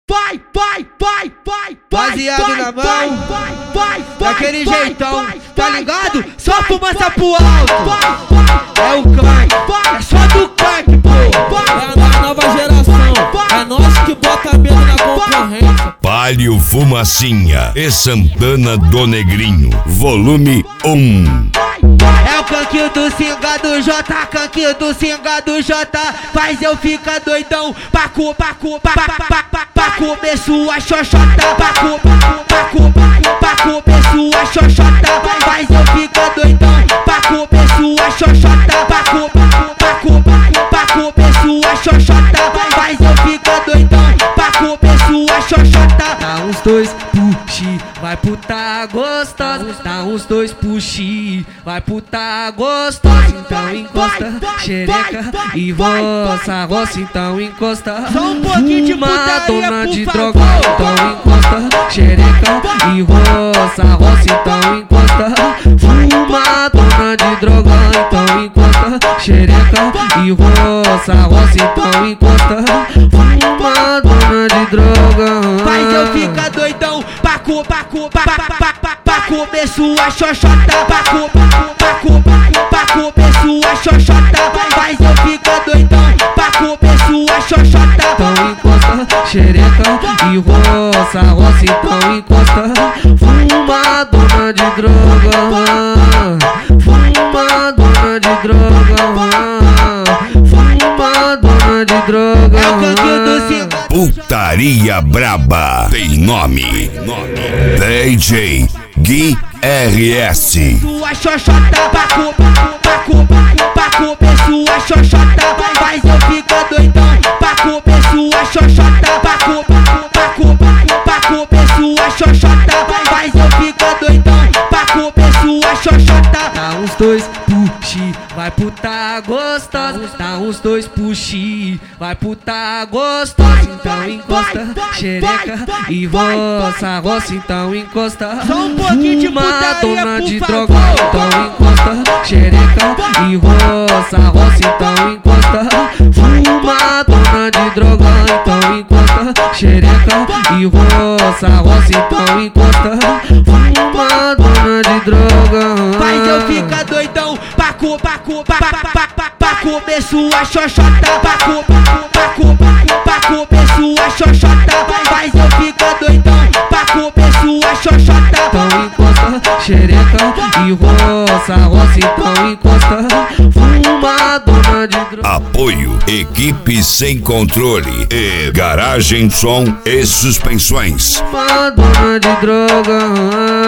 Baseado na mão, daquele jeitão, tá ligado? Só fumaça pro alto. É o crack, é só do crack, pô. É a nova geração, é nós que bota medo na concorrência. Palio Fumacinha e Santana do Negrinho, volume 1. É o canquinho do Cingado J, canquinho do Cingado J. Faz eu ficar doidão, pra comer sua xoxota. Pra comer sua xoxota. Faz eu ficar doidão, pra comer sua xoxota. Pra comer sua xoxota. Faz eu ficar doidão, pra comer sua xoxota. Dá uns dois puxi, vai puta gostosa. Dá uns dois puxi, vai puta gostosa. Então encosta, xereca e roça, roça, então encosta. Só um pouquinho de putaria, dona de por droga, favor. então encosta, xereca e roça, roça, então encosta. Fuma, dona de droga, então encosta, xereca e roça, roça, então encosta. Fuma, dona de droga. Faz eu ficar doidão, pra comer sua xoxota. Pra comer sua xoxota. Faz eu ficar doidão, pra comer sua xoxota. Então encosta, xereca e roça, roça, então encosta. Fuma, dona de droga. Fuma, dona de droga. Fuma, dona de droga. É o canquinho do Cingado. Putaria braba tem nome. DJ Gui RS. Sua xoxota, pra comer sua xoxota. Faz eu ficar doidão, pra comer sua xoxota. Pra comer sua xoxota. Faz eu ficar doidão, pra comer sua xoxota. Dá uns dois puxi, vai puta gostosa. Dá uns dois puxi, vai puta gostosa. Então encosta, xereca e roça, roça, então encosta. Só um pouquinho de putaria, dona de por droga, favor. então encosta, xereca e roça, roça, então encosta. Fuma, dona de droga, então encosta, xereca e roça, roça, então encosta. Fuma, dona de droga. Faz eu ficar doidão, pra comer sua xoxota. Pra comer sua xoxota. Faz eu ficar doidão, pra comer sua xoxota. Então encosta, xereca e roça, roça, então encosta. Fuma, dona de droga. Apoio Equipe Sem Controle e Garagem Som e Suspensões. Fuma, dona de droga.